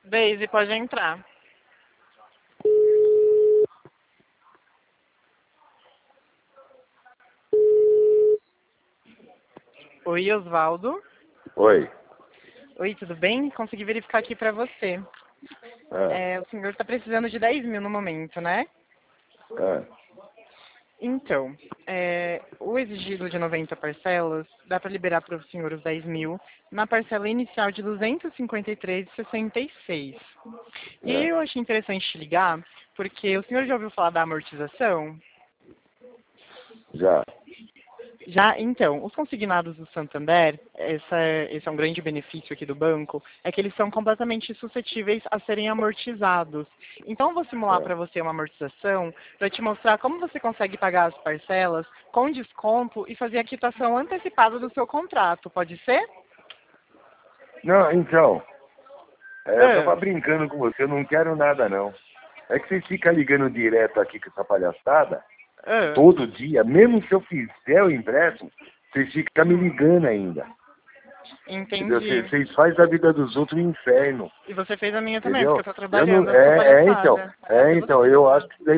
Daisy, pode entrar. Oi, Osvaldo. Oi. Oi, tudo bem? Consegui verificar aqui pra você. O senhor está precisando de 10 mil no momento, né? Então, o exigido de 90 parcelas, dá para liberar para o senhor os 10 mil na parcela inicial de 253,66. E aí eu achei interessante te ligar, porque o senhor já ouviu falar da amortização? Já. Já, então, os consignados do Santander, esse é um grande benefício aqui do banco, é que eles são completamente suscetíveis a serem amortizados. Então, eu vou simular para você uma amortização para te mostrar como você consegue pagar as parcelas com desconto e fazer a quitação antecipada do seu contrato. Pode ser? Não, então, eu tava brincando com você, eu não quero nada não. É que vocês ficam ligando direto aqui com essa palhaçada, todo dia, mesmo se eu fizer o empréstimo, vocês ficam me ligando ainda. Entendi. Vocês fazem a vida dos outros um inferno. E você fez a minha também, Entendeu? porque eu tô trabalhando, eu sou então, palhaçada. então, eu acho que